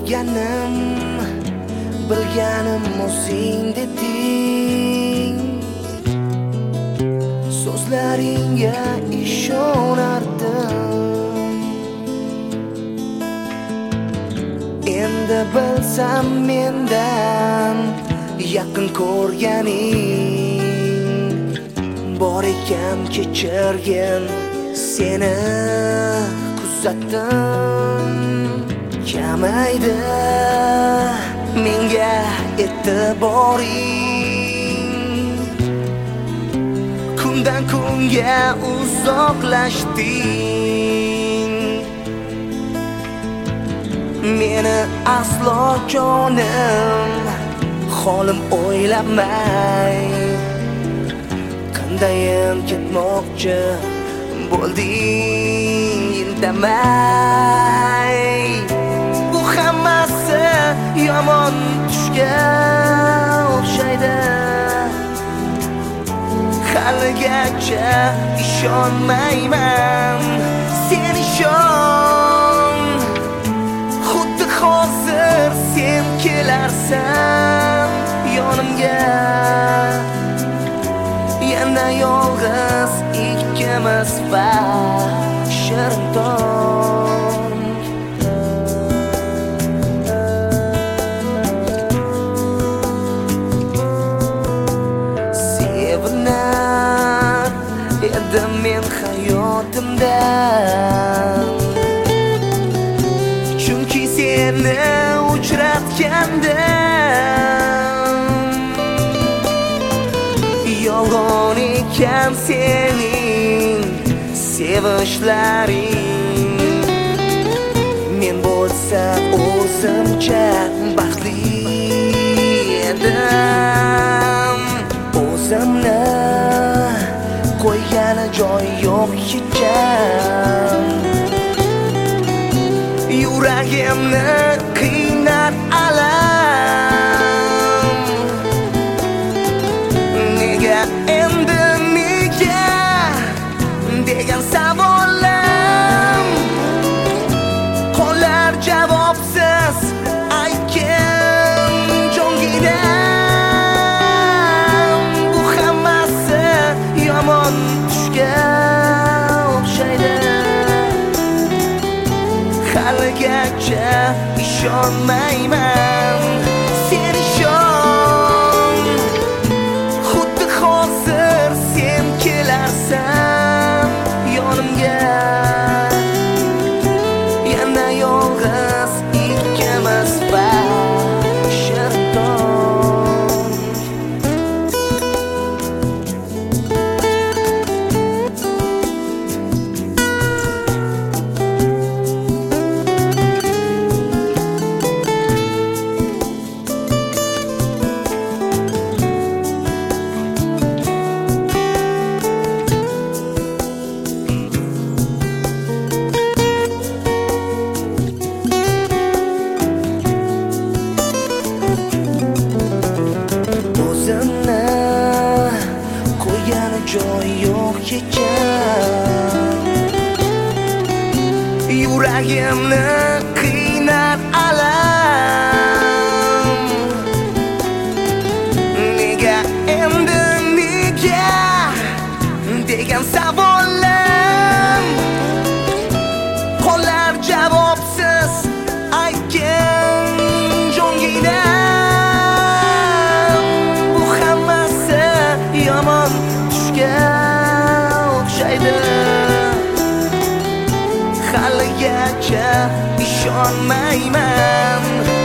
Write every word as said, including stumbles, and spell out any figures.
ko'rganim bilganim o'zing deding, so'zlaringga ishonardim. Endi bilsam mendan yaqin ko'rganing bor ekan, kechirgin seni kuzatdim. Kamaydi menga e'tiboring, kundan kunga uzoqlashding. Meni aslo jonim holim o'ylamay, qandayin ketmoqchi bo'lding indamay. Bu hammasi yomon tushga o'xshaydi, haligacha ishonmayman. Sen ishon, xuddi hozir sen kelarsan yonimga. Yana yolg'iz ikkimiz va shirin tong. Sevinar edim men hayotimdan, chunki seni uchratgandim. Yolg'on ekan sening sevishlaring, men bo'lsa o'zimcha baxtli edim. O'zimni qo'ygani joy yo'q hecham, yuragimni qiynar alam. Nega endi nega degan savolim qolar javobsiz. Aytgin jonginam, bu hammasi yomon tushga o'xshaydi, haligacha ishonmayman. Sen ishon, xuddi hozir sen kelarsan yonimga. Yana yolg'iz ikkimiz va shirin tong. O'zimni qo'ygani joy yo'q hecham, yuragimni qiynar alam. Nega endi nega degan savolim qolar javobsiz. Aytgin jonginam, bu hammasi yomon tushga o'xshaydi, haligacha ishonmayman.